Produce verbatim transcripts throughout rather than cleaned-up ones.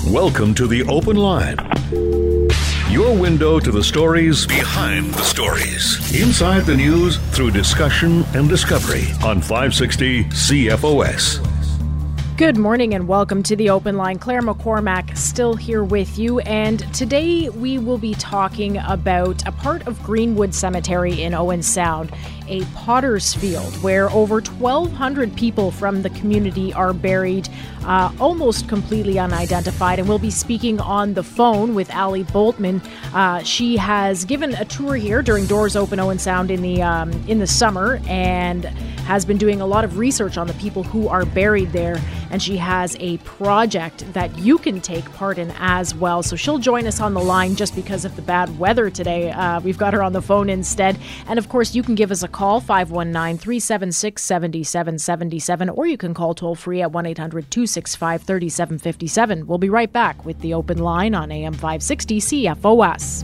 Welcome to The Open Line. Your window to the stories behind the stories. Inside the news through discussion and discovery on five sixty C F O S. Good morning and welcome to The Open Line. Claire McCormack still here with you, and today we will be talking about a part of Greenwood Cemetery in Owen Sound, a potter's field where over twelve hundred people from the community are buried, uh, almost completely unidentified. And we'll be speaking on the phone with Ali Boltman. Uh, she has given a tour here during Doors Open Owen Sound in the um, in the summer and has been doing a lot of research on the people who are buried there. And she has a project that you can take part in as well. So she'll join us on the line just because of the bad weather today. Uh, we've got her on the phone instead. And of course, you can give us a call, five one nine, three seven six, seven seven seven seven, or you can call toll free at one eight hundred, two six five, three seven five seven. We'll be right back with The Open Line on A M five sixty C F O S.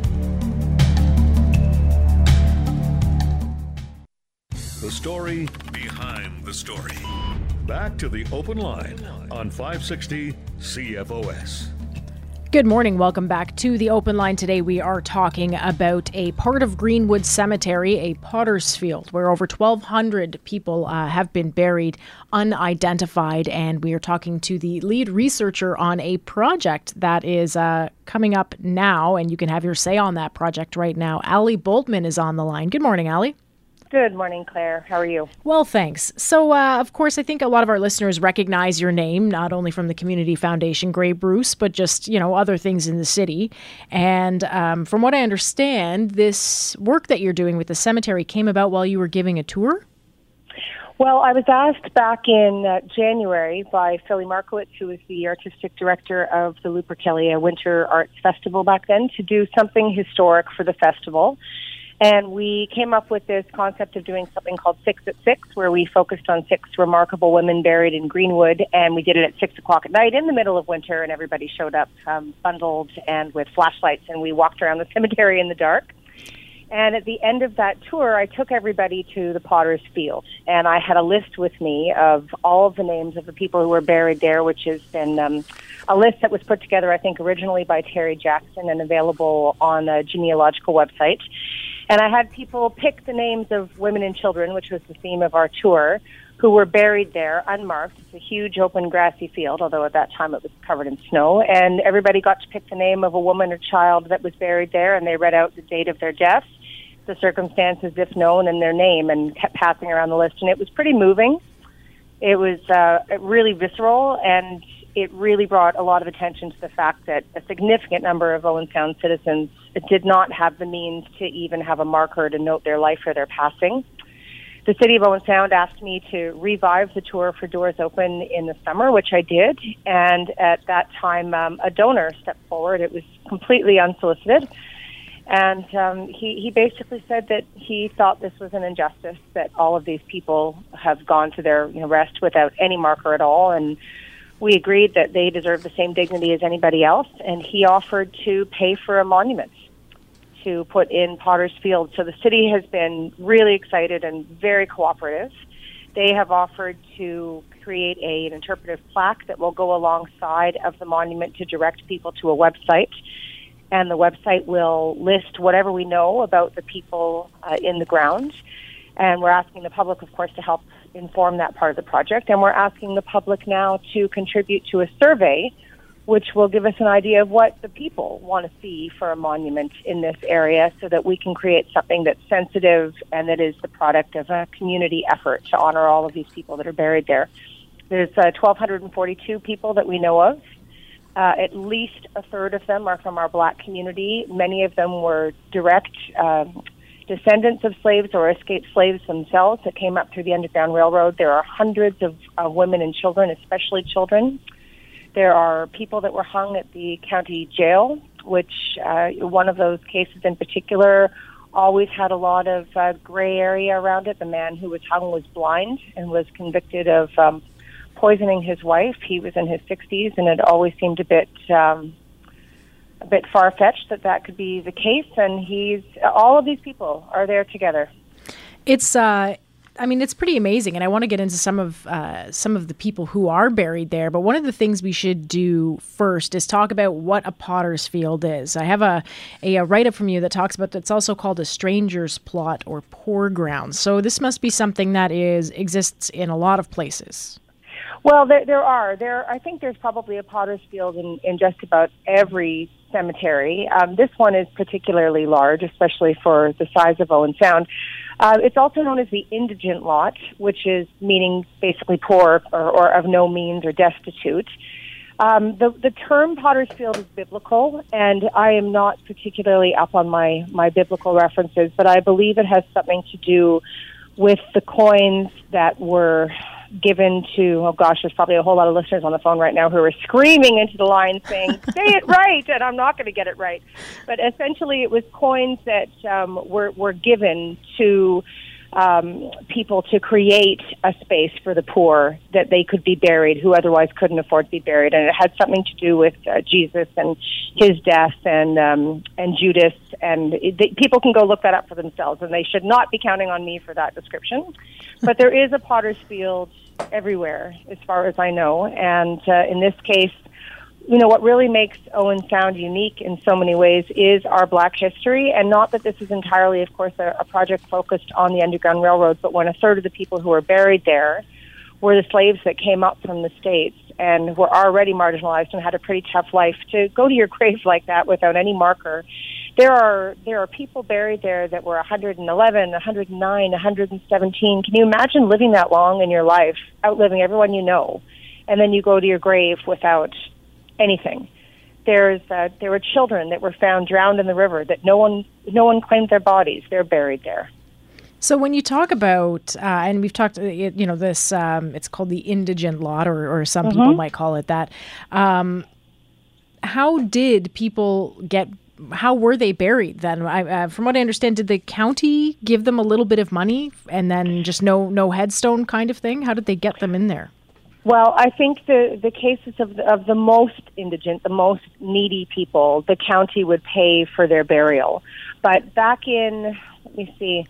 The story behind the story. Back to The Open Line on five sixty C F O S. Good morning. Welcome back to The Open Line. Today we are talking about a part of Greenwood Cemetery, a potter's field, where over twelve hundred people uh, have been buried unidentified. And we are talking to the lead researcher on a project that is uh, coming up now. And you can have your say on that project right now. Ali Boltman is on the line. Good morning, Ali. Good morning, Claire. How are you? Well, thanks. So, uh, of course, I think a lot of our listeners recognize your name, not only from the Community Foundation, Grey Bruce, but just, you know, other things in the city. And um, from what I understand, this work that you're doing with the cemetery came about while you were giving a tour? Well, I was asked back in uh, January by Philly Markowitz, who was the artistic director of the Lupercalia Winter Arts Festival back then, to do something historic for the festival. And we came up with this concept of doing something called Six at Six, where we focused on six remarkable women buried in Greenwood, and we did it at six o'clock at night in the middle of winter, and everybody showed up um, bundled and with flashlights, and we walked around the cemetery in the dark. And at the end of that tour, I took everybody to the Potter's Field, and I had a list with me of all of the names of the people who were buried there, which has been um, a list that was put together, I think, originally by Terry Jackson and available on a genealogical website. And I had people pick the names of women and children, which was the theme of our tour, who were buried there unmarked. It's a huge open grassy field, although at that time it was covered in snow. And everybody got to pick the name of a woman or child that was buried there, and they read out the date of their death, the circumstances, if known, and their name, and kept passing around the list. And it was pretty moving. It was uh, really visceral, and it really brought a lot of attention to the fact that a significant number of Owen Sound citizens did not have the means to even have a marker to note their life or their passing. The City of Owen Sound asked me to revive the tour for Doors Open in the summer, which I did, and at that time um, a donor stepped forward. It was completely unsolicited, and um, he, he basically said that he thought this was an injustice, that all of these people have gone to their you know, rest without any marker at all, and we agreed that they deserve the same dignity as anybody else, and he offered to pay for a monument to put in Potter's Field. So the city has been really excited and very cooperative. They have offered to create a, an interpretive plaque that will go alongside of the monument to direct people to a website, and the website will list whatever we know about the people uh, in the ground. And we're asking the public, of course, to help inform that part of the project. And we're asking the public now to contribute to a survey which will give us an idea of what the people want to see for a monument in this area, so that we can create something that's sensitive and that is the product of a community effort to honor all of these people that are buried there. There's uh, one thousand two hundred forty-two people that we know of. Uh, at least a third of them are from our black community. Many of them were direct um, descendants of slaves or escaped slaves themselves that came up through the Underground Railroad. There are hundreds of, of women and children, especially children. There are people that were hung at the county jail, which uh, one of those cases in particular always had a lot of uh, gray area around it. The man who was hung was blind and was convicted of um, poisoning his wife. He was in his sixties, and it always seemed a bit um, a bit far-fetched that that could be the case. And he's all of these people are there together. It's uh, I mean, it's pretty amazing, and I want to get into some of uh, some of the people who are buried there. But one of the things we should do first is talk about what a potter's field is. I have a, a, a write-up from you that talks about that's also called a stranger's plot or poor ground. So this must be something that is exists in a lot of places. Well, there, there are. There, I think there's probably a potter's field in, in just about every cemetery. Um, this one is particularly large, especially for the size of Owen Sound. Uh, it's also known as the indigent lot, which is meaning basically poor or, or of no means or destitute. Um, the, the term potter's field is biblical, and I am not particularly up on my, my biblical references, but I believe it has something to do with the coins that were given to, oh gosh, there's probably a whole lot of listeners on the phone right now who are screaming into the line saying, say it right, and I'm not going to get it right. But essentially it was coins that um, were, were given to um, people to create a space for the poor that they could be buried who otherwise couldn't afford to be buried. And it had something to do with uh, Jesus and his death and um, and Judas. And it, they, people can go look that up for themselves, and they should not be counting on me for that description. But there is a potter's field everywhere, as far as I know. And uh, in this case, you know, what really makes Owen Sound unique in so many ways is our Black history, and not that this is entirely, of course, a, a project focused on the Underground Railroad, but when a third of the people who were buried there were the slaves that came up from the States and were already marginalized and had a pretty tough life, to go to your grave like that without any marker. There are there are people buried there that were one hundred eleven, one hundred nine, one hundred seventeen. Can you imagine living that long in your life, outliving everyone you know, and then you go to your grave without anything? There's uh, there were children that were found drowned in the river that no one no one claimed their bodies. They're buried there. So when you talk about, uh, and we've talked, you know, this, um, it's called the indigent lot, or, or some mm-hmm. people might call it that. Um, how did people get, how were they buried then? I, uh, from what I understand, did the county give them a little bit of money and then just no no headstone kind of thing? How did they get them in there? Well, I think the, the cases of the, of the most indigent, the most needy people, the county would pay for their burial. But back in, let me see,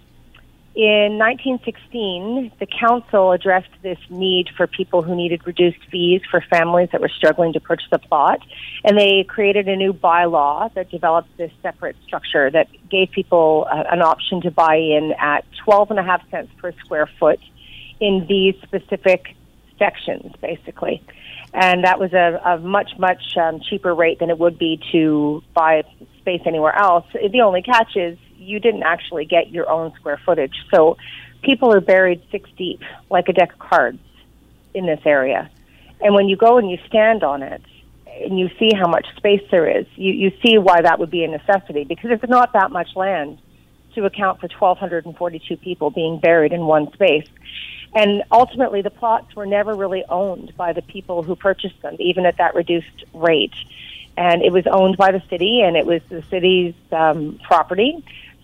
in nineteen sixteen, the council addressed this need for people who needed reduced fees for families that were struggling to purchase a plot. And they created a new bylaw that developed this separate structure that gave people uh, an option to buy in at twelve and a half cents per square foot in these specific sections, basically. And that was a, a much, much um, cheaper rate than it would be to buy space anywhere else. The only catch is you didn't actually get your own square footage. So people are buried six deep, like a deck of cards in this area. And when you go and you stand on it and you see how much space there is, you, you see why that would be a necessity, because it's not that much land to account for one thousand two hundred forty-two people being buried in one space. And ultimately, the plots were never really owned by the people who purchased them, even at that reduced rate. And it was owned by the city, and it was the city's um, property.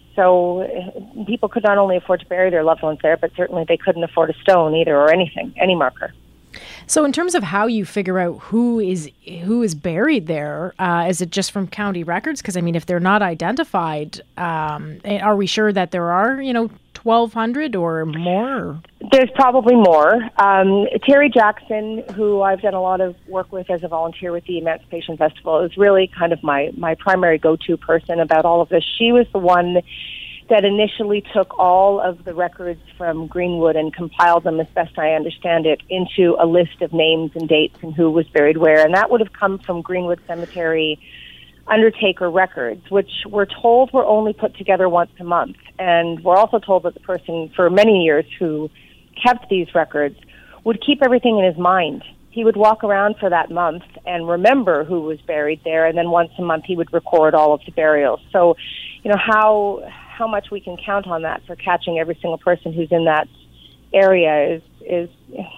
So people could not only afford to bury their loved ones there, but certainly they couldn't afford a stone either, or anything, any marker. So in terms of how you figure out who is who is buried there, uh, is it just from county records? Because, I mean, if they're not identified, um, are we sure that there are, you know, twelve hundred or more? There's probably more. Um, Terry Jackson, who I've done a lot of work with as a volunteer with the Emancipation Festival, is really kind of my, my primary go-to person about all of this. She was the one that initially took all of the records from Greenwood and compiled them, as best I understand it, into a list of names and dates and who was buried where. And that would have come from Greenwood Cemetery undertaker records, which we're told were only put together once a month. And we're also told that the person for many years who kept these records would keep everything in his mind. He would walk around for that month and remember who was buried there, and then once a month he would record all of the burials. So, you know, how how much we can count on that for catching every single person who's in that area is, is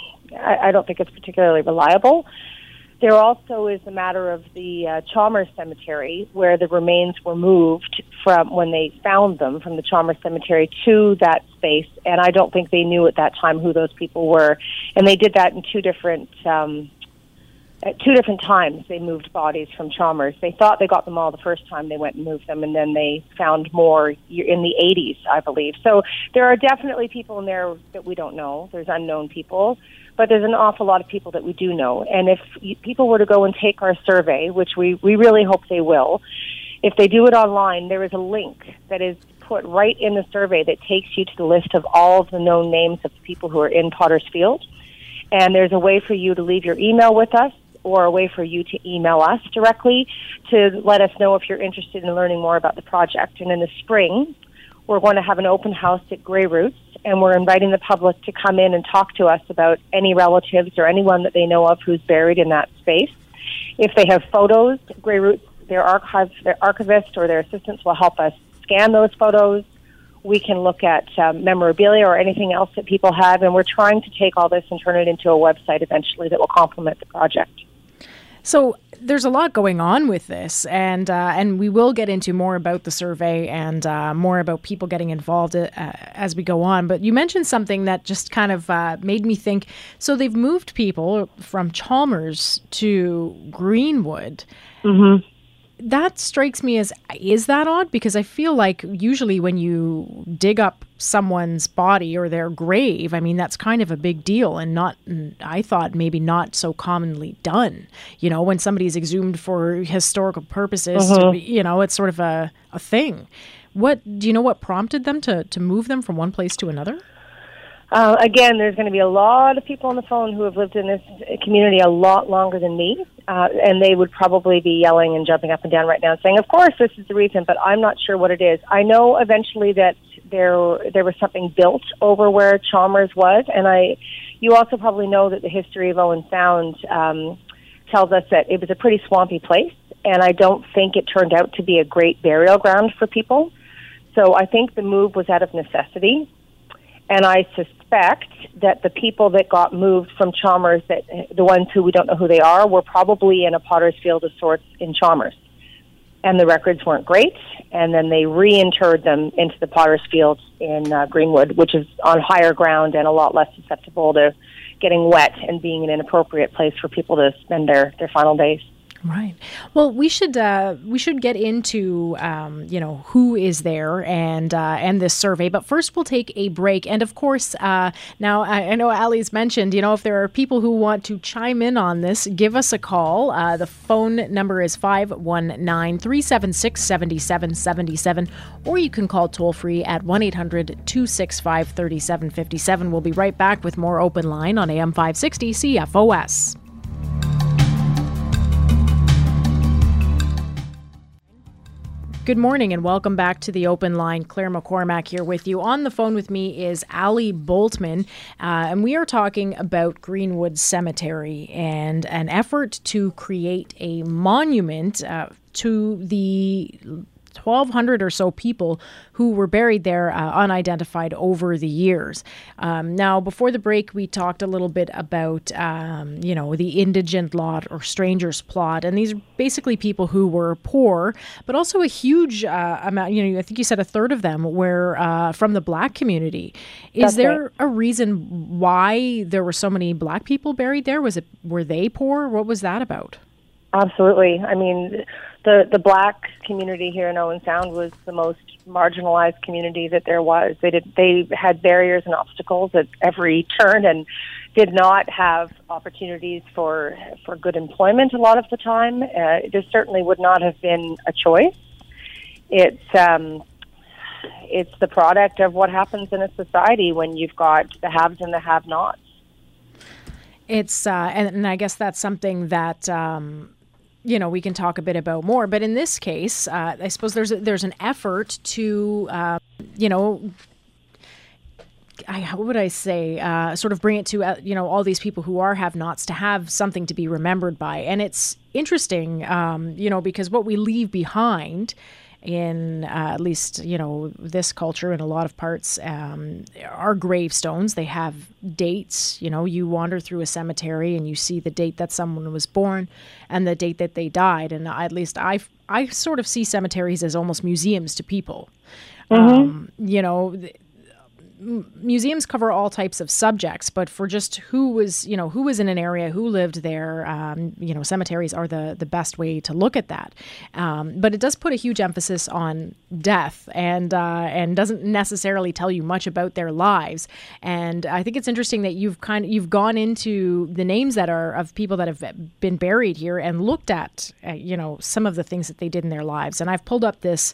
I, I don't think it's particularly reliable. There also is a matter of the uh, Chalmers Cemetery, where the remains were moved from when they found them from the Chalmers Cemetery to that space, and I don't think they knew at that time who those people were. And they did that in two different um, at two different times they moved bodies from Chalmers. They thought they got them all the first time they went and moved them, and then they found more in the eighties, I believe. So there are definitely people in there that we don't know. There's unknown people, but there's an awful lot of people that we do know. And if people were to go and take our survey, which we, we really hope they will, if they do it online, there is a link that is put right in the survey that takes you to the list of all of the known names of the people who are in Potter's Field. And there's a way for you to leave your email with us, or a way for you to email us directly to let us know if you're interested in learning more about the project. And in the spring, we're going to have an open house at Grey Roots, and we're inviting the public to come in and talk to us about any relatives or anyone that they know of who's buried in that space. If they have photos, Grey Roots, their archive, their archivist or their assistants will help us scan those photos. We can look at um, memorabilia or anything else that people have, and we're trying to take all this and turn it into a website eventually that will complement the project. So there's a lot going on with this, and uh, and we will get into more about the survey and uh, more about people getting involved uh, as we go on. But you mentioned something that just kind of uh, made me think. So they've moved people from Chalmers to Greenwood. Mm-hmm. That strikes me as, is that odd? Because I feel like usually when you dig up someone's body or their grave, I mean, that's kind of a big deal, and not, I thought maybe not so commonly done. You know, when somebody's exhumed for historical purposes, mm-hmm. to, you know, it's sort of a, a thing. What, do you know what prompted them to, to move them from one place to another? Uh, again, there's going to be a lot of people on the phone who have lived in this community a lot longer than me, uh, and they would probably be yelling and jumping up and down right now saying, of course, this is the reason, but I'm not sure what it is. I know eventually that there there was something built over where Chalmers was, and I, you also probably know that the history of Owen Sound um, tells us that it was a pretty swampy place, and I don't think it turned out to be a great burial ground for people. So I think the move was out of necessity. And I suspect that the people that got moved from Chalmers, that the ones who we don't know who they are, were probably in a Potter's Field of sorts in Chalmers. And the records weren't great, and then they reinterred them into the Potter's Field in uh, Greenwood, which is on higher ground and a lot less susceptible to getting wet and being an inappropriate place for people to spend their, their final days. Right. Well, we should uh, we should get into um, you know, who is there and uh, and this survey. But first, we'll take a break. And of course, uh, now I, I know Ali's mentioned, you know, if there are people who want to chime in on this, give us a call. Uh, the phone number is five one nine, three seven six, seven seven seven seven, or you can call toll free at one eight hundred, two six five, three seven five seven. We'll be right back with more Open Line on A M five sixty C F O S. Good morning and welcome back to the Open Line. Claire McCormack here with you. On the phone with me is Ali Boltman, uh, and we are talking about Greenwood Cemetery and an effort to create a monument uh, to the twelve hundred or so people who were buried there uh, unidentified over the years. Um, now, before the break, we talked a little bit about, um, you know, the indigent lot or stranger's plot. And these are basically people who were poor, but also a huge uh, amount, you know, I think you said a third of them were uh, from the Black community. Is That's there right. a reason why there were so many Black people buried there? Was it, were they poor? What was that about? Absolutely. I mean, the the Black community here in Owen Sound was the most marginalized community that there was. They did they had barriers and obstacles at every turn, and did not have opportunities for for good employment a lot of the time. Uh, this certainly would not have been a choice. It's um, it's the product of what happens in a society when you've got the haves and the have-nots. It's uh, and, and I guess that's something that. Um You know, we can talk a bit about more, but in this case, uh, I suppose there's a, there's an effort to, uh, you know, I, how would I say, uh, sort of bring it to, uh, you know, all these people who are have-nots to have something to be remembered by. And it's interesting, um, you know, because what we leave behind in uh, at least, you know, this culture in a lot of parts um, are gravestones. They have dates. You know, you wander through a cemetery and you see the date that someone was born and the date that they died. And at least I, I sort of see cemeteries as almost museums to people. Mm-hmm. Um, you know, m- museums cover all types of subjects, but for just who was, you know, who was in an area, who lived there, um, you know, cemeteries are the, the best way to look at that. Um, but it does put a huge emphasis on death and uh, and doesn't necessarily tell you much about their lives. And I think it's interesting that you've kind of you've gone into the names that are of people that have been buried here and looked at, uh, you know, some of the things that they did in their lives. And I've pulled up this.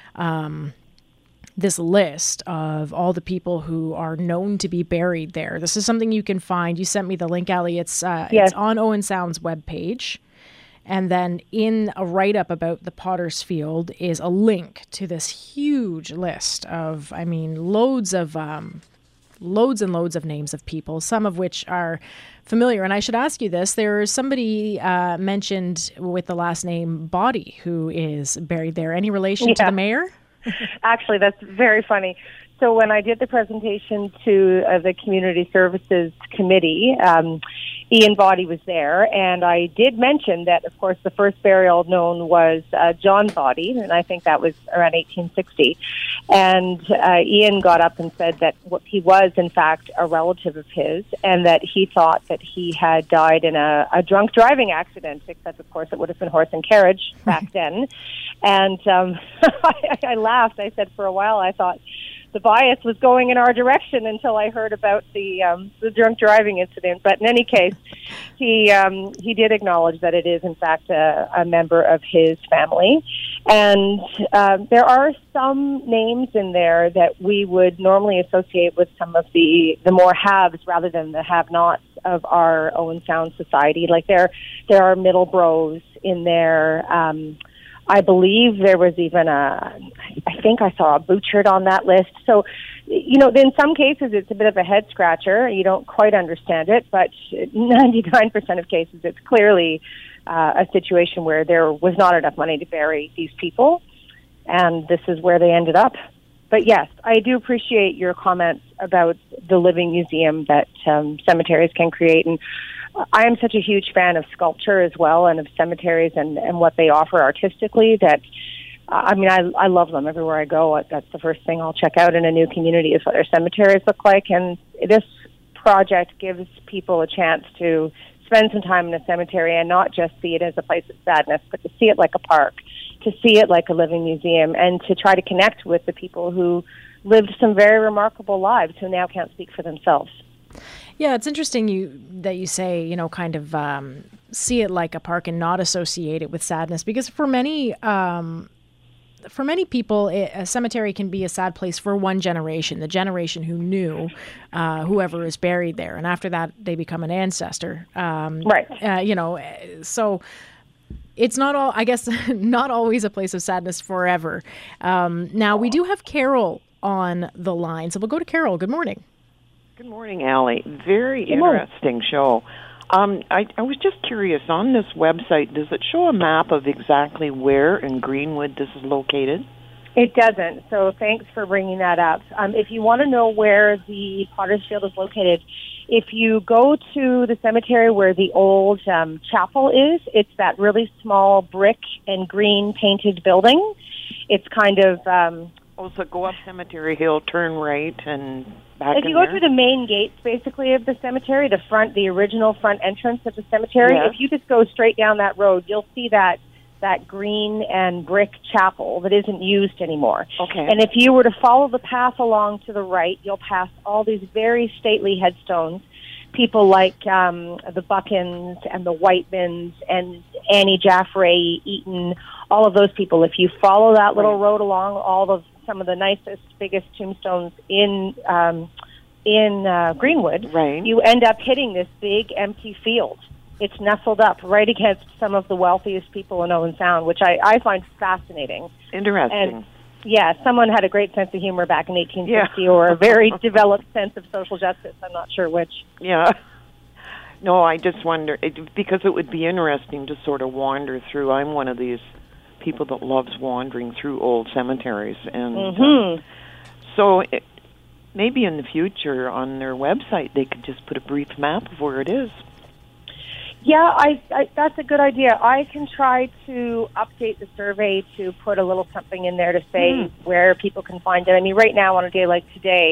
Um, this list of all the people who are known to be buried there. This is something you can find. You sent me the link, Allie. It's uh, yes. it's on Owen Sound's webpage. And then in a write-up about the Potter's Field is a link to this huge list of, I mean, loads of, um, loads and loads of names of people, some of which are familiar. And I should ask you this. There's somebody uh, mentioned with the last name Body who is buried there. Any relation yeah. to the mayor? Actually, that's very funny. So when I did the presentation to uh, the Community Services Committee, um, Ian Body was there, and I did mention that, of course, the first burial known was uh, John Body, and I think that was around eighteen sixty. And uh, Ian got up and said that he was, in fact, a relative of his, and that he thought that he had died in a, a drunk driving accident, except, of course, it would have been horse and carriage back then. And um, I, I laughed. I said for a while I thought the bias was going in our direction until I heard about the um, the drunk driving incident. But in any case, he um, he did acknowledge that it is, in fact, a, a member of his family. And um, there are some names in there that we would normally associate with some of the, the more haves rather than the have-nots of our Owen Sound society. Like there, there are Middlebros in there. Um, I believe there was even a, I think I saw a Butchert on that list. So, you know, in some cases it's a bit of a head scratcher. You don't quite understand it, but ninety-nine percent of cases it's clearly uh, a situation where there was not enough money to bury these people, and this is where they ended up. But yes, I do appreciate your comments about the living museum that um, cemeteries can create. And I am such a huge fan of sculpture as well, and of cemeteries and, and what they offer artistically, that, uh, I mean, I, I love them. Everywhere I go, that's the first thing I'll check out in a new community is what their cemeteries look like. And this project gives people a chance to spend some time in a cemetery and not just see it as a place of sadness, but to see it like a park, to see it like a living museum, and to try to connect with the people who lived some very remarkable lives who now can't speak for themselves. Yeah, it's interesting you that you say, you know, kind of um, see it like a park and not associate it with sadness, because for many um, for many people, it, a cemetery can be a sad place for one generation, the generation who knew uh, whoever is buried there, and after that, they become an ancestor. Um, right. Uh, you know, so it's not all, I guess, not always a place of sadness forever. Um, now, we do have Carol on the line, so we'll go to Carol. Good morning. Good morning, Allie. Very Good morning. Interesting show. Um, I, I was just curious, on this website, does it show a map of exactly where in Greenwood this is located? It doesn't, so thanks for bringing that up. Um, if you want to know where the Potter's Field is located, if you go to the cemetery where the old um, chapel is, it's that really small brick and green painted building. It's kind of... Um, Oh, so go up Cemetery Hill, turn right, and back If in you go there? through the main gates, basically, of the cemetery, the front, the original front entrance of the cemetery, Yeah. if you just go straight down that road, you'll see that that green and brick chapel that isn't used anymore. Okay. And if you were to follow the path along to the right, you'll pass all these very stately headstones. People like um, the Buckins and the Whitemans and Annie Jaffray, Eaton, all of those people. If you follow that little Right. road along, all of some of the nicest, biggest tombstones in um, in uh, Greenwood, Right. you end up hitting this big empty field. It's nestled up right against some of the wealthiest people in Owen Sound, which I, I find fascinating. Interesting. And yeah, someone had a great sense of humor back in eighteen sixty, Yeah. or a very developed sense of social justice. I'm not sure which. Yeah. No, I just wonder, it, because it would be interesting to sort of wander through. I'm one of these people that loves wandering through old cemeteries. And Mm-hmm. uh, so it, maybe in the future on their website they could just put a brief map of where it is. Yeah, I, I, that's a good idea. I can try to update the survey to put a little something in there to say Mm. where people can find it. I mean, right now on a day like today,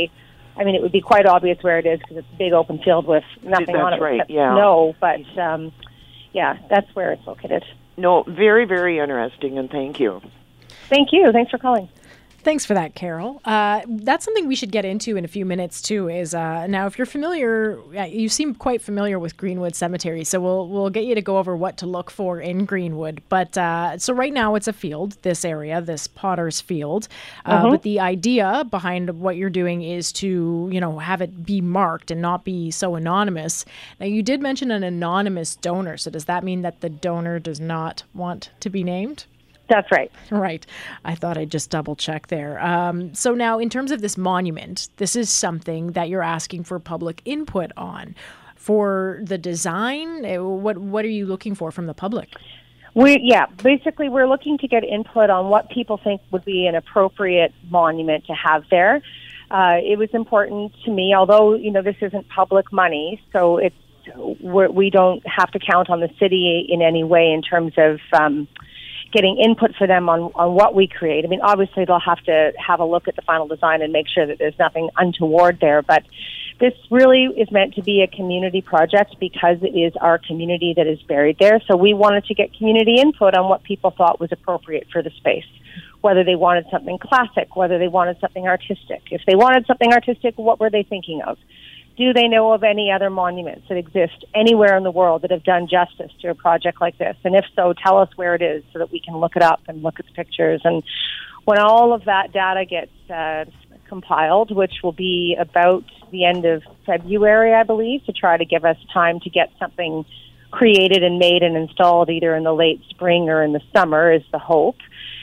I mean, it would be quite obvious where it is because it's a big open field with nothing That's on it right, except yeah. snow. But um, yeah, that's where it's located. No, very, very interesting, and thank you. Thank you. Thanks for calling. Thanks for that, Carol. Uh, that's something we should get into in a few minutes, too, is uh, now if you're familiar, uh, you seem quite familiar with Greenwood Cemetery, so we'll we'll get you to go over what to look for in Greenwood. But uh, so right now it's a field, this area, this Potter's Field. Uh, Mm-hmm. But the idea behind what you're doing is to, you know, have it be marked and not be so anonymous. Now, you did mention an anonymous donor, so does that mean that the donor does not want to be named? That's right. Right. I thought I'd just double check there. Um, so now, in terms of this monument, this is something that you're asking for public input on. For the design, uh, what what are you looking for from the public? We yeah, basically we're looking to get input on what people think would be an appropriate monument to have there. Uh, it was important to me, although you know this isn't public money, so it's we're, we don't have to count on the city in any way in terms of. Um, getting input for them on, on what we create. I mean, obviously they'll have to have a look at the final design and make sure that there's nothing untoward there, but this really is meant to be a community project because it is our community that is buried there. So we wanted to get community input on what people thought was appropriate for the space, whether they wanted something classic, whether they wanted something artistic. If they wanted something artistic, what were they thinking of? Do they know of any other monuments that exist anywhere in the world that have done justice to a project like this? And if so, tell us where it is so that we can look it up and look at the pictures. And when all of that data gets uh, compiled, which will be about the end of February, I believe, to try to give us time to get something created and made and installed either in the late spring or in the summer is the hope.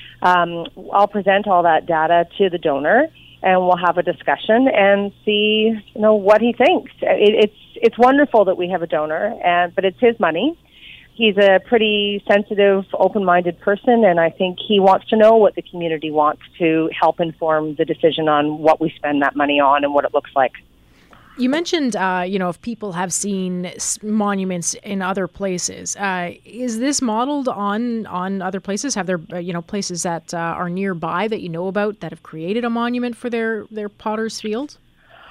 Um, I'll present all that data to the donor. And we'll have a discussion and see, you know, what he thinks. It, it's it's wonderful that we have a donor, and but it's his money. He's a pretty sensitive, open-minded person, and I think he wants to know what the community wants to help inform the decision on what we spend that money on and what it looks like. You mentioned, uh, you know, if people have seen s- monuments in other places, uh, is this modeled on on other places? Have there, uh, you know, places that uh, are nearby that you know about that have created a monument for their, their Potter's Field?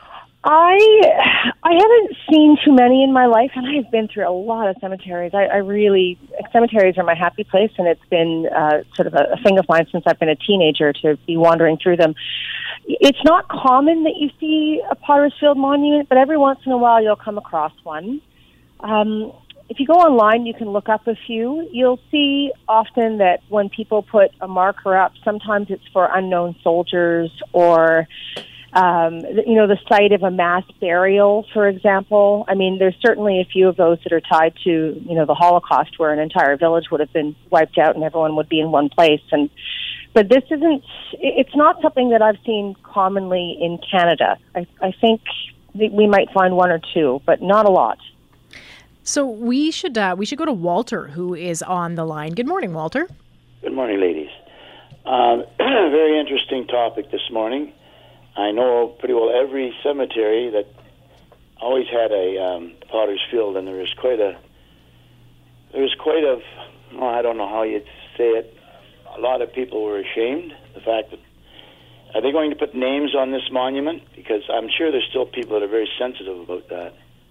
I I haven't seen too many in my life, and I've been through a lot of cemeteries. I, I really, cemeteries are my happy place, and it's been uh, sort of a, a thing of mine since I've been a teenager to be wandering through them. It's not common that you see a Potter's Field monument, but every once in a while you'll come across one. Um, if you go online, you can look up a few. You'll see often that when people put a marker up, sometimes it's for unknown soldiers or, um, you know, the site of a mass burial, for example. I mean, there's certainly a few of those that are tied to, you know, the Holocaust, where an entire village would have been wiped out and everyone would be in one place. And But this isn't, it's not something that I've seen commonly in Canada. I, I think that we might find one or two, but not a lot. So we should uh, we should go to Walter, who is on the line. Good morning, Walter. Good morning, ladies. Um, very interesting topic this morning. I know pretty well every cemetery that always had a um, Potter's Field, and there was quite a, there was quite a, well, I don't know how you'd say it, a lot of people were ashamed. The fact that, are they going to put names on this monument? Because I'm sure there's still people that are very sensitive about that.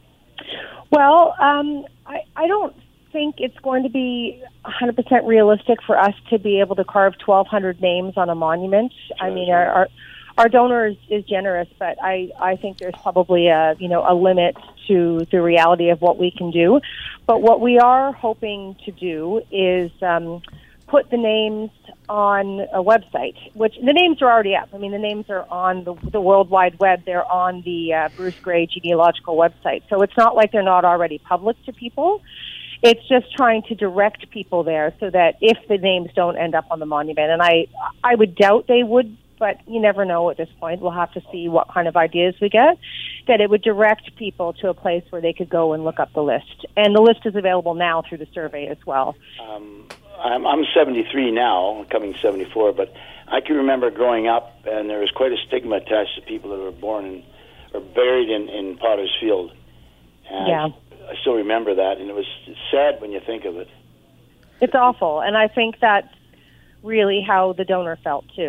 Well, um, I, I don't think it's going to be one hundred percent realistic for us to be able to carve twelve hundred names on a monument. Sure, I mean, our, our our donor is, is generous, but I, I think there's probably a, you know, a limit to the reality of what we can do. But what we are hoping to do is um, put the names on a website, which the names are already up. I mean, the names are on the, the World Wide Web. They're on the uh, Bruce Gray genealogical website. So it's not like they're not already public to people. It's just trying to direct people there so that if the names don't end up on the monument, and I, I would doubt they would, but you never know at this point. We'll have to see what kind of ideas we get, that it would direct people to a place where they could go and look up the list. And the list is available now through the survey as well. Um, I'm, I'm seventy-three now, coming seventy-four, but I can remember growing up, and there was quite a stigma attached to people that were born in, or buried in, in Potter's Field. And yeah. I, I still remember that, and it was sad when you think of it. It's awful, and I think that's really how the donor felt, too.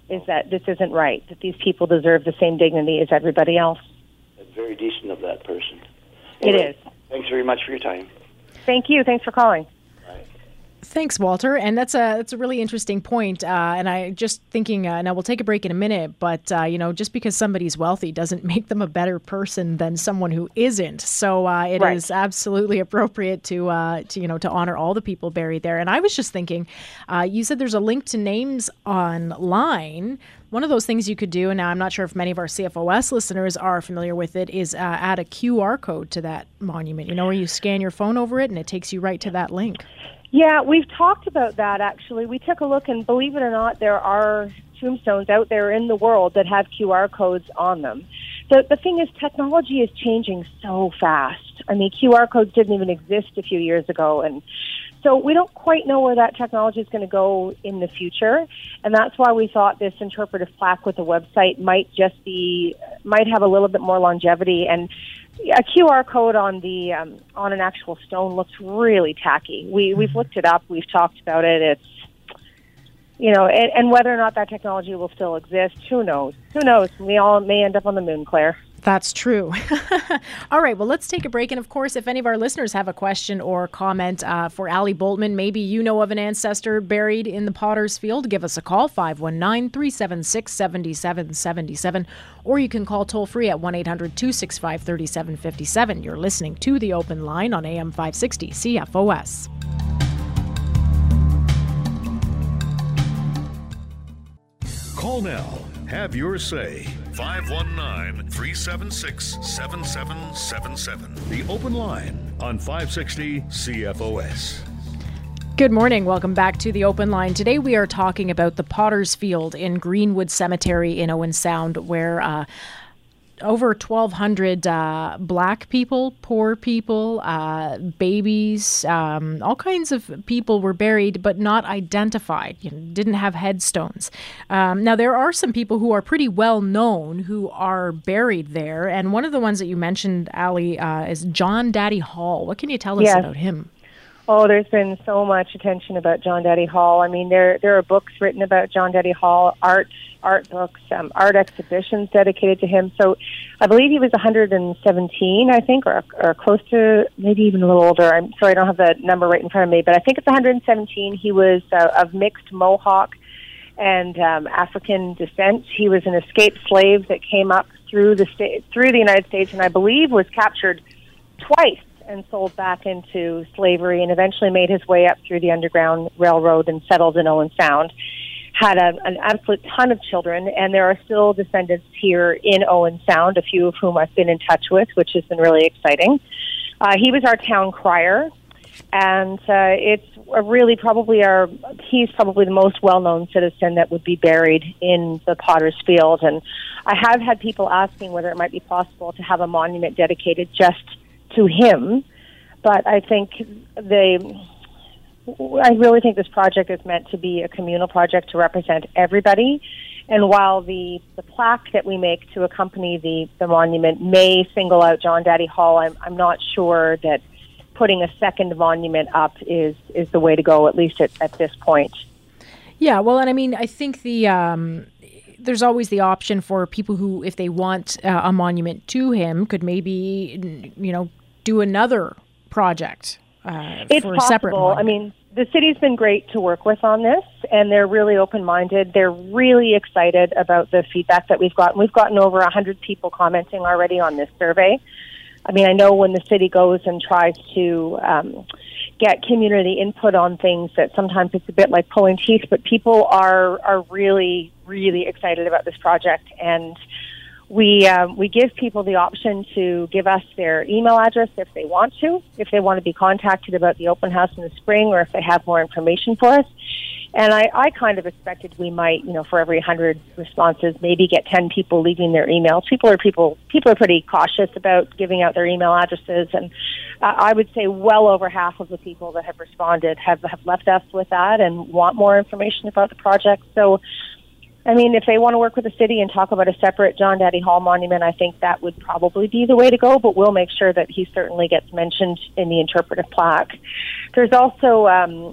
is that this isn't right, that these people deserve the same dignity as everybody else. That's very decent of that person. It Anyway, is. Thanks very much for your time. Thank you. Thanks for calling. Thanks, Walter. And that's a that's a really interesting point. Uh, and I just thinking, uh, now we'll take a break in a minute, but, uh, you know, just because somebody's wealthy doesn't make them a better person than someone who isn't. So uh, it Right. is absolutely appropriate to, uh, to, you know, to honor all the people buried there. And I was just thinking, uh, you said there's a link to names online. One of those things you could do, and now I'm not sure if many of our C F O S listeners are familiar with it, is uh, add a Q R code to that monument, you know, where you scan your phone over it and it takes you right to that link. Yeah, we've talked about that, actually. We took a look, and believe it or not, there are tombstones out there in the world that have Q R codes on them. The, the thing is, technology is changing so fast. I mean, Q R codes didn't even exist a few years ago, and so we don't quite know where that technology is going to go in the future, and that's why we thought this interpretive plaque with a website might just be, might have a little bit more longevity. And a Q R code on the um, on an actual stone looks really tacky. We we've looked it up. We've talked about it. It's, you know, and, and whether or not that technology will still exist, who knows? Who knows? We all may end up on the moon, Claire. That's true. All right, well, let's take a break. And of course, if any of our listeners have a question or comment uh, for Allie Boltman, maybe you know of an ancestor buried in the Potter's Field, give us a call, five one nine, three seven six, seven seven seven seven, or you can call toll free at one eight hundred, two six five, three seven five seven. You're listening to The Open Line on A M five sixty C F O S. Call now. Have your say. five one nine, three seven six, seven seven seven seven. The Open Line on five sixty C F O S. Good morning. Welcome back to The Open Line. Today we are talking about the Potter's Field in Greenwood Cemetery in Owen Sound, where uh, over twelve hundred uh, black people, poor people, uh, babies, um, all kinds of people were buried but not identified, you know, didn't have headstones. Um, now, there are some people who are pretty well known who are buried there. And one of the ones that you mentioned, Allie, uh, is John Daddy Hall. What can you tell us Yes. about him? Oh, there's been so much attention about John Daddy Hall. I mean, there there are books written about John Daddy Hall, art art books, um, art exhibitions dedicated to him. So I believe he was one hundred seventeen, I think, or or close to, maybe even a little older. I'm sorry, I don't have the number right in front of me, but I think it's one hundred seventeen. He was uh, of mixed Mohawk and um, African descent. He was an escaped slave that came up through the sta- through the United States, and I believe was captured twice and sold back into slavery, and eventually made his way up through the Underground Railroad and settled in Owen Sound. Had a, an absolute ton of children, and there are still descendants here in Owen Sound, a few of whom I've been in touch with, which has been really exciting. Uh, he was our town crier, and uh, it's a really probably our, he's probably the most well-known citizen that would be buried in the Potter's Field. And I have had people asking whether it might be possible to have a monument dedicated just to him, but I think they, I really think this project is meant to be a communal project to represent everybody. And while the, the plaque that we make to accompany the, the monument may single out John Daddy Hall, I'm, I'm not sure that putting a second monument up is, is the way to go, at least at, at this point. Yeah, well, and I mean, I think the um, there's always the option for people who, if they want uh, a monument to him, could maybe, you know, do another project uh, it's for a possible. separate monument. I mean, the city's been great to work with on this, and they're really open-minded. They're really excited about the feedback that we've gotten. We've gotten over one hundred people commenting already on this survey. I mean, I know when the city goes and tries to um, get community input on things, that sometimes it's a bit like pulling teeth, but people are are really, really excited about this project. And we um, we give people the option to give us their email address if they want to, if they want to be contacted about the open house in the spring, or if they have more information for us. And I, I kind of expected we might, you know, for every one hundred responses, maybe get ten people leaving their emails. People are people people are pretty cautious about giving out their email addresses, and uh, I would say well over half of the people that have responded have, have left us with that and want more information about the project. So, I mean, if they want to work with the city and talk about a separate John Daddy Hall monument, I think that would probably be the way to go, but we'll make sure that he certainly gets mentioned in the interpretive plaque. There's also um,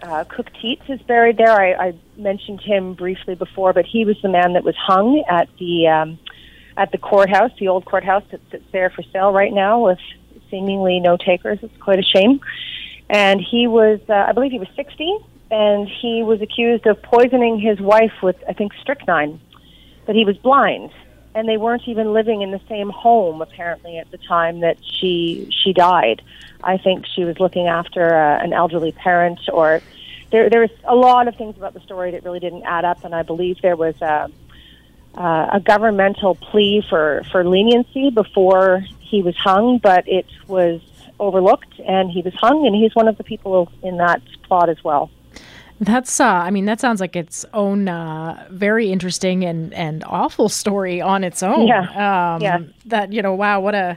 uh, Cook Teets is buried there. I, I mentioned him briefly before, but he was the man that was hung at the um, at the courthouse, the old courthouse that sits there for sale right now with seemingly no takers. It's quite a shame. And he was, uh, I believe he was sixty, and he was accused of poisoning his wife with, I think, strychnine. But he was blind, and they weren't even living in the same home, apparently, at the time that she she died. I think she was looking after uh, an elderly parent, or there there was a lot of things about the story that really didn't add up, and I believe there was a, uh, a governmental plea for, for leniency before he was hung, but it was overlooked, and he was hung, and he's one of the people in that plot as well. That's, uh, I mean, that sounds like its own uh, very interesting and, and awful story on its own. Yeah. Um, yeah. That, you know, wow, what a,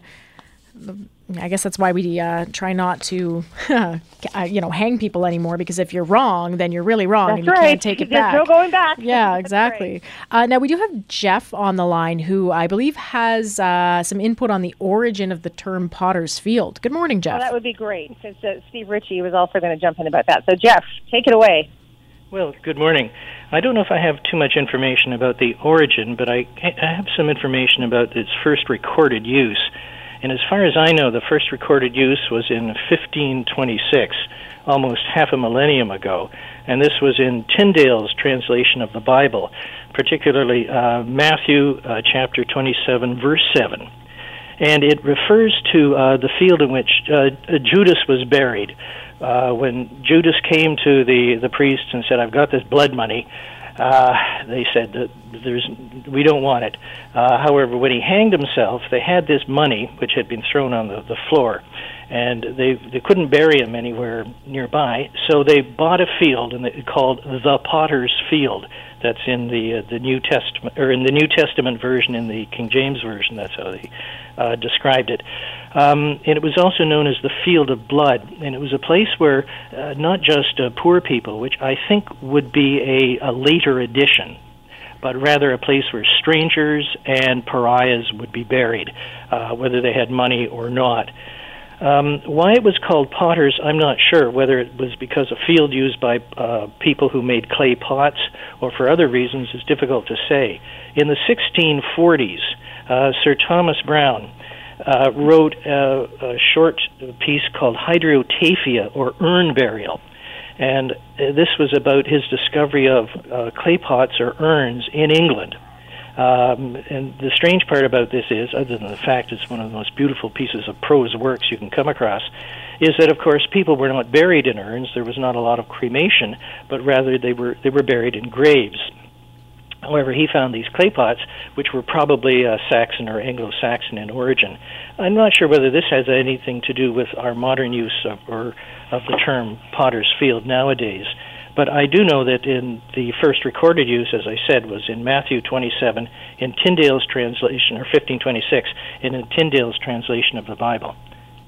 I guess that's why we uh, try not to, uh, you know, hang people anymore, because if you're wrong, then you're really wrong, That's and you right. can't take it There's back. no going back. Yeah, exactly. Right. Uh, now, we do have Jeff on the line, who I believe has uh, some input on the origin of the term Potter's Field. Good morning, Jeff. Well, that would be great, because uh, Steve Ritchie was also going to jump in about that. So, Jeff, take it away. Well, good morning. I don't know if I have too much information about the origin, but I, I have some information about its first recorded use. And as far as I know, the first recorded use was in fifteen twenty-six, almost half a millennium ago. And this was in Tyndale's translation of the Bible, particularly uh, Matthew uh, chapter twenty-seven, verse seven. And it refers to uh, the field in which uh, Judas was buried. Uh, when Judas came to the, the priests and said, I've got this blood money, uh, they said that there's we don't want it. Uh, however, when he hanged himself, they had this money, which had been thrown on the, the floor, and they they couldn't bury him anywhere nearby, so they bought a field and they called the Potter's Field. That's in the uh, the New Testament, or in the New Testament version, in the King James version. That's how they uh, described it. Um, and it was also known as the Field of Blood, and it was a place where uh, not just uh, poor people, which I think would be a, a later addition, but rather a place where strangers and pariahs would be buried, uh, whether they had money or not. Um, why it was called Potter's, I'm not sure, whether it was because a field used by uh, people who made clay pots or for other reasons is difficult to say. In the sixteen forties, uh, Sir Thomas Browne uh, wrote a, a short piece called Hydriotaphia, or Urn Burial. And uh, this was about his discovery of uh, clay pots or urns in England. Um, and the strange part about this is, other than the fact it's one of the most beautiful pieces of prose works you can come across, is that, of course, people were not buried in urns. There was not a lot of cremation, but rather they were they were buried in graves. However, he found these clay pots, which were probably uh, Saxon or Anglo-Saxon in origin. I'm not sure whether this has anything to do with our modern use of, or, of the term Potter's Field nowadays. But I do know that in the first recorded use, as I said, was in Matthew twenty-seven, in Tyndale's translation, or fifteen twenty-six, in Tyndale's translation of the Bible.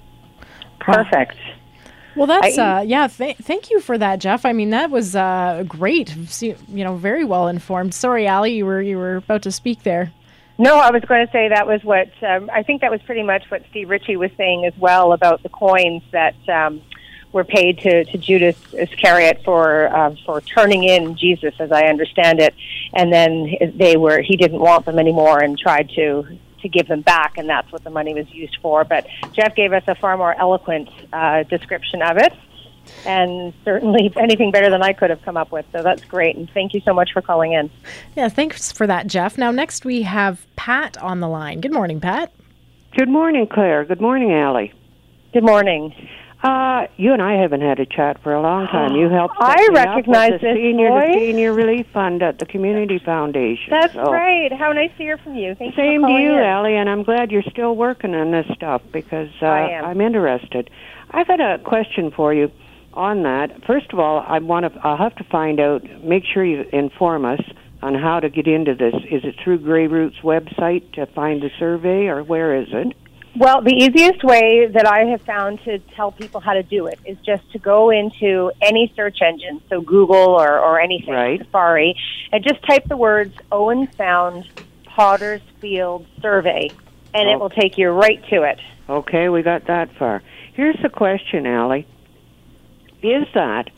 Perfect. Well, that's, I, uh, yeah, th- thank you for that, Jeff. I mean, that was uh, great, you know, very well informed. Sorry, Allie, you were, you were about to speak there. No, I was going to say that was what, um, I think that was pretty much what Steve Ritchie was saying as well about the coins that um, were paid to, to Judas Iscariot for uh, for turning in Jesus, as I understand it, and then they were he didn't want them anymore and tried to to give them back, and that's what the money was used for. But Jeff gave us a far more eloquent uh, description of it, and certainly anything better than I could have come up with. So that's great, and thank you so much for calling in. Yeah, thanks for that, Jeff. Now, next we have Pat on the line. Good morning, Pat. Good morning, Claire. Good morning, Allie. Good morning. Uh, you and I haven't had a chat for a long time. You helped set I me recognize up with the this senior, voice. the Senior Relief Fund at the Community Foundation. That's so. great. How nice to hear from you. Thank you Same for to calling you, in. Allie, and I'm glad you're still working on this stuff because uh, I am. I'm interested. I've got a question for you on that. First of all, I want to. I'll have to find out. Make sure you inform us on how to get into this. Is it through Grey Root's website to find the survey, or where is it? Well, the easiest way that I have found to tell people how to do it is just to go into any search engine, so Google or, or anything, right. Safari, and just type the words Owen Sound Potter's Field Survey, and oh. it will take you right to it. Okay, we got that far. Here's the question, Allie. Is that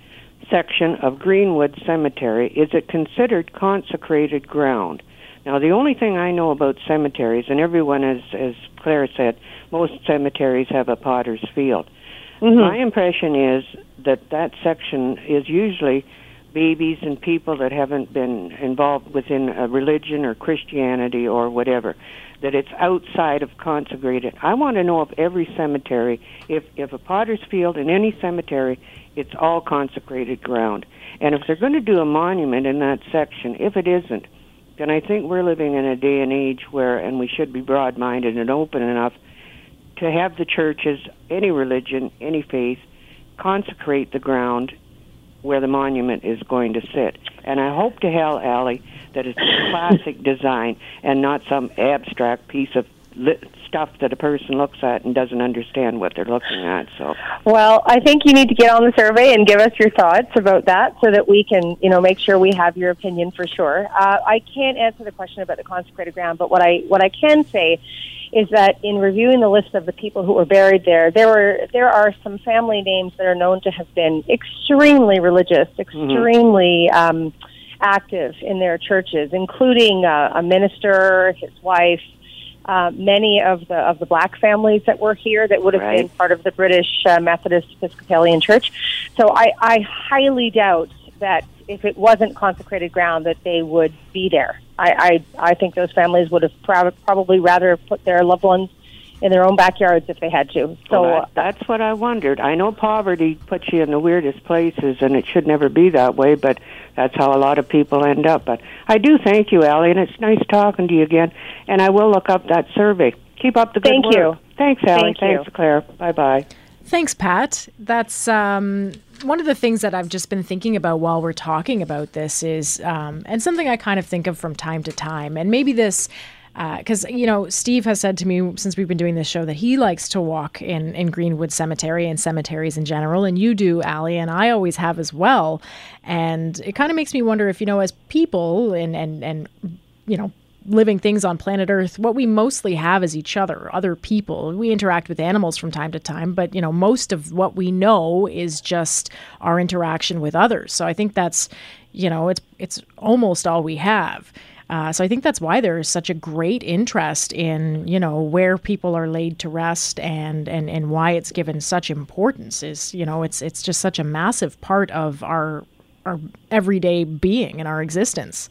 section of Greenwood Cemetery, is it considered consecrated ground? Now, the only thing I know about cemeteries, and everyone, as, as Claire said, most cemeteries have a potter's field. Mm-hmm. My impression is that that section is usually babies and people that haven't been involved within a religion or Christianity or whatever, that it's outside of consecrated. I want to know if every cemetery, if, if a potter's field in any cemetery, it's all consecrated ground. And if they're going to do a monument in that section, if it isn't, then I think we're living in a day and age where, and we should be broad-minded and open enough to have the churches, any religion, any faith, consecrate the ground where the monument is going to sit. And I hope to hell, Allie, that it's a classic design and not some abstract piece of lit stuff that a person looks at and doesn't understand what they're looking at. So, well, I think you need to get on the survey and give us your thoughts about that so that we can, you know, make sure we have your opinion for sure. Uh, I can't answer the question about the consecrated ground, but what I what I can say is that in reviewing the list of the people who were buried there, there were there are some family names that are known to have been extremely religious, extremely mm-hmm. um, active in their churches, including uh, a minister, his wife. Uh, many of the of the black families that were here that would have right. been part of the British uh, Methodist Episcopalian Church. So I, I highly doubt that if it wasn't consecrated ground that they would be there. I, I, I think those families would have prob- probably rather put their loved ones in their own backyards if they had to. So well, that, that's what I wondered. I know poverty puts you in the weirdest places, and it should never be that way, but that's how a lot of people end up. But I do thank you, Allie, and it's nice talking to you again, and I will look up that survey. Keep up the good thank work. You. Thanks, Allie. Thank Thanks, you. Claire. Bye-bye. Thanks, Pat. That's um, one of the things that I've just been thinking about while we're talking about this is, um, and something I kind of think of from time to time, and maybe this... Because, uh, you know, Steve has said to me since we've been doing this show that he likes to walk in, in Greenwood Cemetery and cemeteries in general. And you do, Allie, and I always have as well. And it kind of makes me wonder if, you know, as people and, and, and you know, living things on planet Earth, what we mostly have is each other, other people. We interact with animals from time to time, but, you know, most of what we know is just our interaction with others. So I think that's, you know, it's it's almost all we have. Uh, so I think that's why there is such a great interest in, you know, where people are laid to rest and, and, and why it's given such importance is, you know, it's it's just such a massive part of our our everyday being and our existence.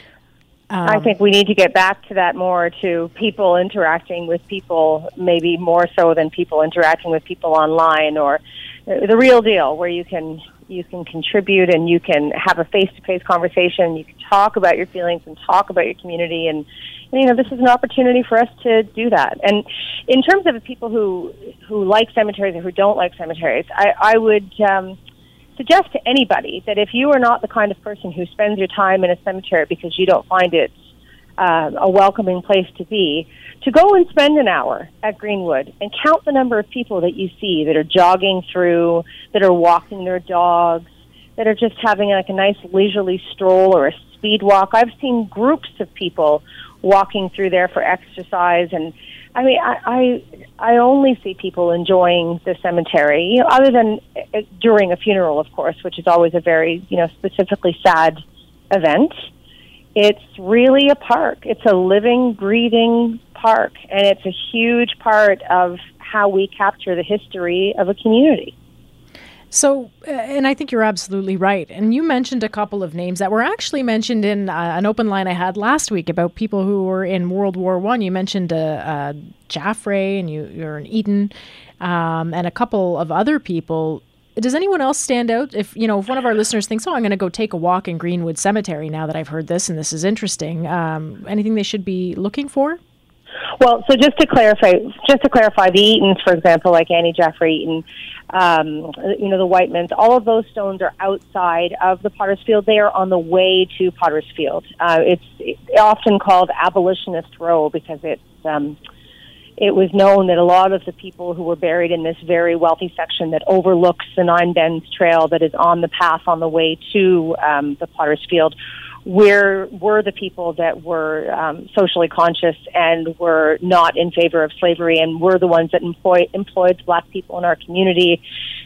Um, I think we need to get back to that more, to people interacting with people, maybe more so than people interacting with people online, or the real deal where you can you can contribute and you can have a face-to-face conversation. You can talk about your feelings and talk about your community. And, and, you know, this is an opportunity for us to do that. And in terms of the people who, who like cemeteries or who don't like cemeteries, I, I would um, suggest to anybody that if you are not the kind of person who spends your time in a cemetery because you don't find it uh, a welcoming place to be, to go and spend an hour at Greenwood and count the number of people that you see that are jogging through, that are walking their dogs, that are just having like a nice leisurely stroll or a speed walk. I've seen groups of people walking through there for exercise, and I mean, I I, I only see people enjoying the cemetery, you know, other than uh, during a funeral, of course, which is always a very, you know, specifically sad event. It's really a park. It's a living, breathing park, and it's a huge part of how we capture the history of a community. So, uh, and I think you're absolutely right. And you mentioned a couple of names that were actually mentioned in uh, an open line I had last week about people who were in World War One. You mentioned uh, uh, Jaffray, and you, you're in Eton, um, and a couple of other people. Does anyone else stand out? If, you know, if one of our listeners thinks, oh, I'm going to go take a walk in Greenwood Cemetery now that I've heard this and this is interesting, um, anything they should be looking for? Well, so just to clarify, just to clarify, the Eatons, for example, like Annie Jaffray Eaton, um, you know, the Whitemans, all of those stones are outside of the Potter's Field. They are on the way to Potter's Field. Uh, it's, it's often called Abolitionist Row because it's um, it was known that a lot of the people who were buried in this very wealthy section that overlooks the Nine Bends Trail that is on the path on the way to um, the Potter's Field were, were the people that were um, socially conscious and were not in favor of slavery, and were the ones that employ, employed black people in our community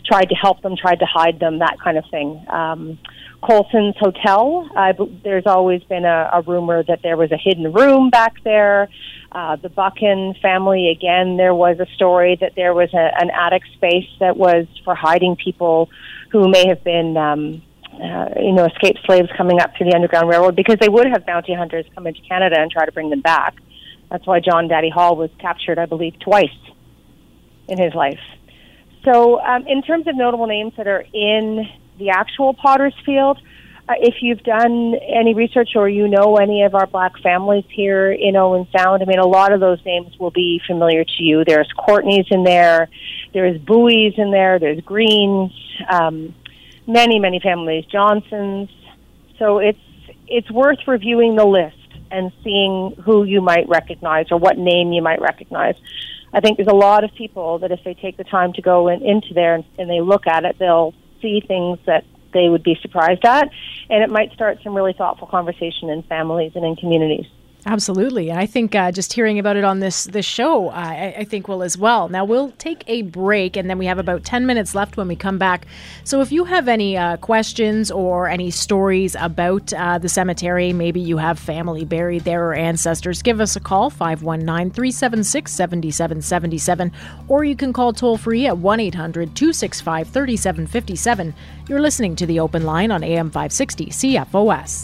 tried to help them, tried to hide them, that kind of thing. Um, Colson's Hotel, uh, there's always been a, a rumor that there was a hidden room back there. Uh, the Buchan family, again, there was a story that there was a, an attic space that was for hiding people who may have been, um, uh, you know, escaped slaves coming up through the Underground Railroad, because they would have bounty hunters come into Canada and try to bring them back. That's why John Daddy Hall was captured, I believe, twice in his life. So um, in terms of notable names that are in the actual Potter's Field, uh, if you've done any research or you know any of our black families here in Owen Sound, I mean, a lot of those names will be familiar to you. There's Courtney's in there, there's Bowie's in there, there's Greens, um, many, many families, Johnsons. So it's it's worth reviewing the list and seeing who you might recognize or what name you might recognize. I think there's a lot of people that if they take the time to go in, into there and, and they look at it, they'll see things that they would be surprised at, and it might start some really thoughtful conversation in families and in communities. Absolutely. And I think uh, just hearing about it on this this show, uh, I, I think will as well. Now, we'll take a break, and then we have about ten minutes left when we come back. So if you have any uh, questions or any stories about uh, the cemetery, maybe you have family buried there or ancestors, give us a call, five one nine, three seven six, seven seven seven seven, or you can call toll-free at one eight hundred, two six five, three seven five seven. You're listening to The Open Line on A M five sixty C F O S.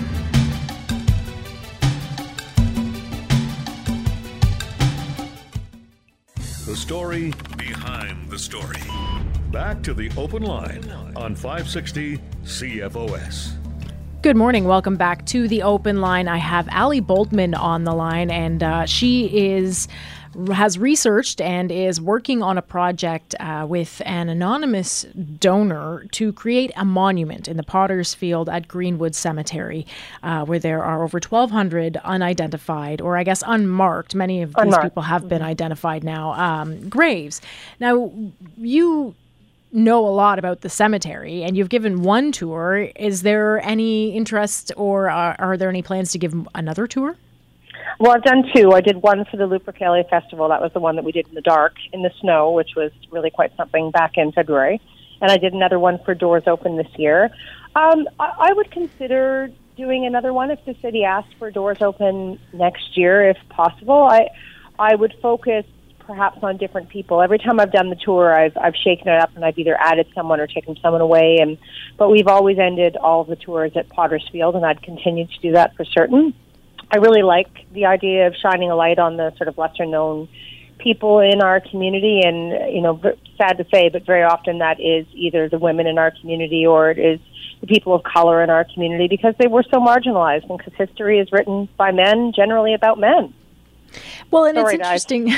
The story behind the story. Back to The Open Line on five sixty C F O S. Good morning. Welcome back to The Open Line. I have Ali Boltman on the line, and uh, she is has researched and is working on a project uh, with an anonymous donor to create a monument in the Potter's Field at Greenwood Cemetery, uh, where there are over twelve hundred unidentified, or I guess unmarked, many of these unmarked. people have been identified now, um, graves. Now, you know a lot about the cemetery, and you've given one tour. Is there any interest, or are, are there any plans to give another tour? Well, I've done two. I did one for the Lupercalia Festival. That was the one that we did in the dark, in the snow, which was really quite something back in February. And I did another one for Doors Open this year. Um, I, I would consider doing another one if the city asked for Doors Open next year, if possible. I I would focus perhaps on different people. Every time I've done the tour, I've I've shaken it up and I've either added someone or taken someone away. And but we've always ended all of the tours at Potter's Field, and I'd continue to do that for certain. I really like the idea of shining a light on the sort of lesser-known people in our community, and, you know, sad to say, but very often that is either the women in our community or it is the people of color in our community, because they were so marginalized, and because history is written by men, generally about men. Well, and Sorry, it's interesting.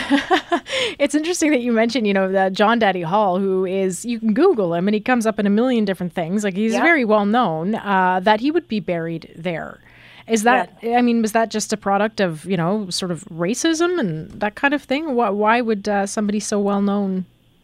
It's interesting that you mentioned, you know, that John Daddy Hall, who is, you can Google him, and he comes up in a million different things. Like, he's yeah. very well known, uh, that he would be buried there. Is that, yeah. I mean, was that just a product of, you know, sort of racism and that kind of thing? Why, why would uh, somebody so well known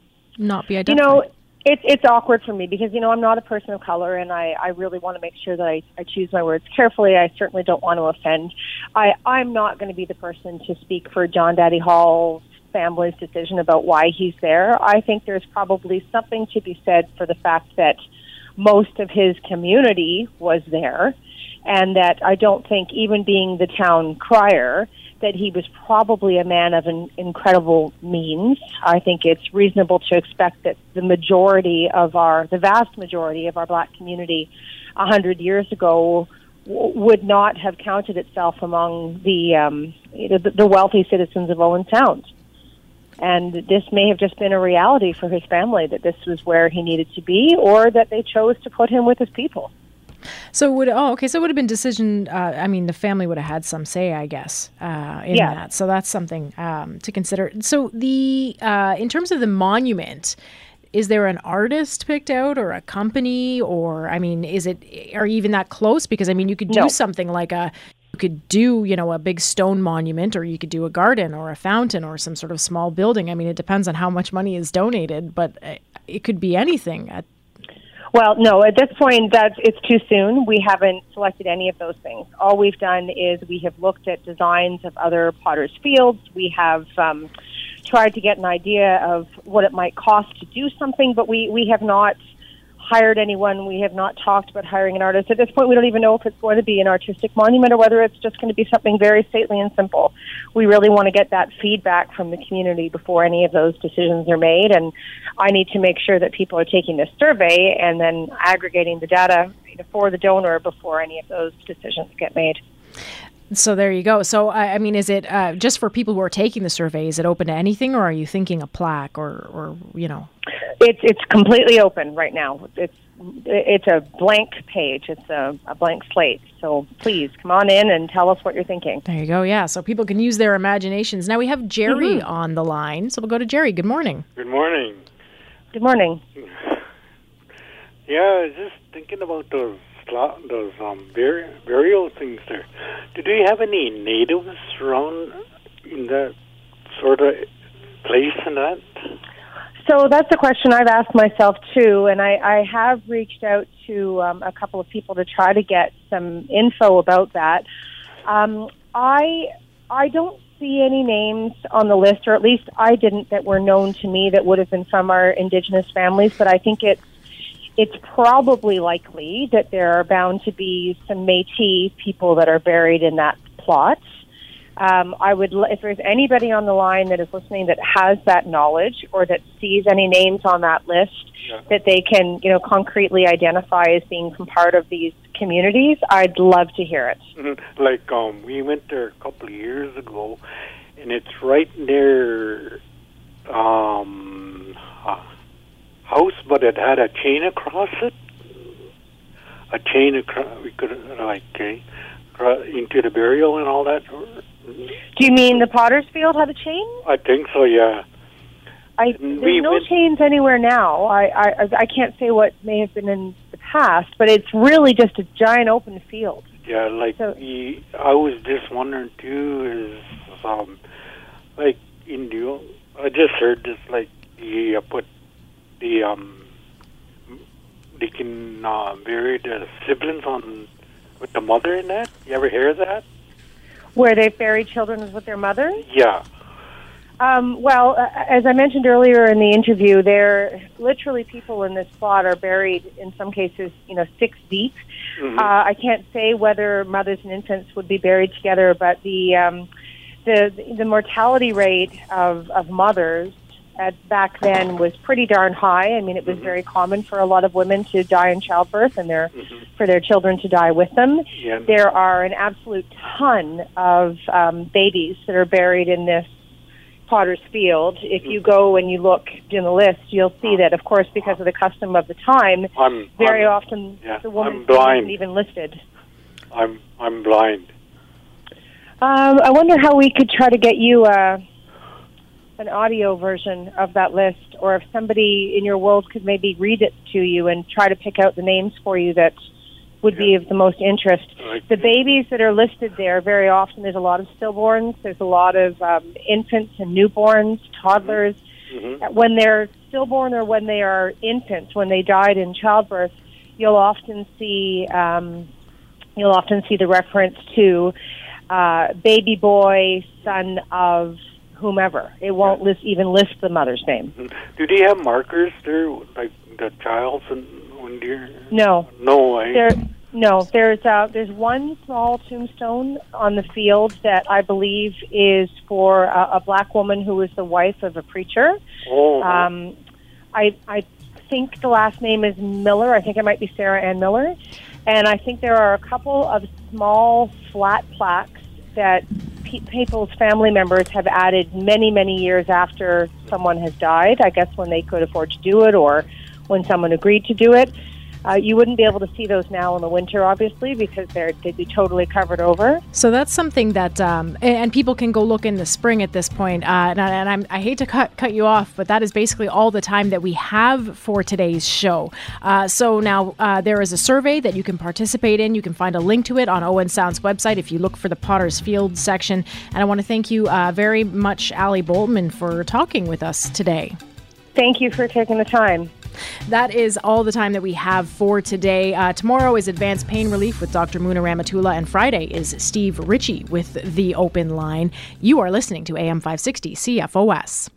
not be identified? You know, it's it's awkward for me because, you know, I'm not a person of color, and I, I really want to make sure that I, I choose my words carefully. I certainly don't want to offend. I, I'm not going to be the person to speak for John Daddy Hall's family's decision about why he's there. I think there's probably something to be said for the fact that most of his community was there, and that I don't think, even being the town crier, that he was probably a man of an incredible means. I think it's reasonable to expect that the majority of our, the vast majority of our black community a hundred years ago w- would not have counted itself among the, um, the the wealthy citizens of Owen Sound. And this may have just been a reality for his family, that this was where he needed to be, or that they chose to put him with his people. So would oh okay so it would have been decision. Uh, I mean, the family would have had some say, I guess, uh, in yeah. that. So that's something um, to consider. So the uh, in terms of the monument, is there an artist picked out, or a company, or I mean, is it are you even that close? Because I mean, you could do no. something like a you could do you know a big stone monument, or you could do a garden or a fountain or some sort of small building. I mean, it depends on how much money is donated, but it could be anything. At, Well, no, at this point, that's, it's too soon. We haven't selected any of those things. All we've done is we have looked at designs of other Potter's Fields. We have um, tried to get an idea of what it might cost to do something, but we, we have not hired anyone. We have not talked about hiring an artist. At this point, we don't even know if it's going to be an artistic monument or whether it's just going to be something very stately and simple. We really want to get that feedback from the community before any of those decisions are made, and I need to make sure that people are taking this survey and then aggregating the data for the donor before any of those decisions get made. So there you go. So, I mean, is it uh, just for people who are taking the survey, is it open to anything, or are you thinking a plaque or, or you know? It's it's completely open right now. It's it's a blank page. It's a, a blank slate. So please come on in and tell us what you're thinking. There you go. Yeah. So people can use their imaginations. Now we have Jerry Mm-hmm. on the line. So we'll go to Jerry. Good morning. Good morning. Good morning. Yeah, I was just thinking about those sla- those um bur- burial things there. Do they have any natives around in that sort of place and that? So that's a question I've asked myself too, and I, I have reached out to um, a couple of people to try to get some info about that. Um, I I don't see any names on the list, or at least I didn't, that were known to me that would have been from our Indigenous families, but I think it's it's probably likely that there are bound to be some Métis people that are buried in that plot. Um, I would, if there's anybody on the line that is listening that has that knowledge or that sees any names on that list Yeah. that they can, you know, concretely identify as being from part of these communities, I'd love to hear it. Mm-hmm. Like um, we went there a couple of years ago, and it's right near um, a house, but it had a chain across it. A chain across. We could like uh, into the burial and all that. Do you mean the Potter's Field had a chain? I think so, yeah. I, We there's no went- chains anywhere now. I, I I can't say what may have been in the past, but it's really just a giant open field. Yeah, like So- the, I was just wondering too is um, like in the I just heard this like the uh, put the um they can uh, bury the siblings on with the mother in that. You ever hear that? Where they've buried children with their mothers? Yeah. Um, well, uh, as I mentioned earlier in the interview, there literally people in this plot are buried, in some cases, you know, six deep. Mm-hmm. Uh, I can't say whether mothers and infants would be buried together, but the um, the the mortality rate of, of mothers at back then was pretty darn high. I mean, it was Mm-hmm. very common for a lot of women to die in childbirth and their Mm-hmm. for their children to die with them. Yeah. There are an absolute ton of um, babies that are buried in this Potter's Field. If you go and you look in the list, you'll see that, of course, because of the custom of the time, I'm very I'm, often yeah, the woman I'm blind. isn't even listed. I'm I'm blind. Um, I wonder how we could try to get you uh, an audio version of that list, or if somebody in your world could maybe read it to you and try to pick out the names for you that would be Yeah. of the most interest. Like- The babies that are listed there, very often there's a lot of stillborns, there's a lot of um, infants and newborns, toddlers. Mm-hmm. When they're stillborn or when they are infants, when they died in childbirth, you'll often see um, you'll often see the reference to uh, baby boy, son of whomever. It won't list, even list the mother's name. Do they have markers there, like the child's and when you're No. no way? There, no, there's uh, there's one small tombstone on the field that I believe is for a, a black woman who was the wife of a preacher. Oh, Um, I I think the last name is Miller. I think it might be Sarah Ann Miller. And I think there are a couple of small flat plaques that pe- people's family members have added many, many years after someone has died, I guess when they could afford to do it or when someone agreed to do it. Uh, you wouldn't be able to see those now in the winter, obviously, because they're, they'd be totally covered over. So that's something that, um, and, and people can go look in the spring at this point. Uh, and I, and I'm, I hate to cut cut you off, but that is basically all the time that we have for today's show. Uh, so now uh, there is a survey that you can participate in. You can find a link to it on Owen Sound's website if you look for the Potter's Field section. And I want to thank you uh, very much, Ali Boltman, for talking with us today. Thank you for taking the time. That is all the time that we have for today. Uh, tomorrow is Advanced Pain Relief with Doctor Muna Ramatula, and Friday is Steve Ritchie with The Open Line. You are listening to A M five sixty C F O S.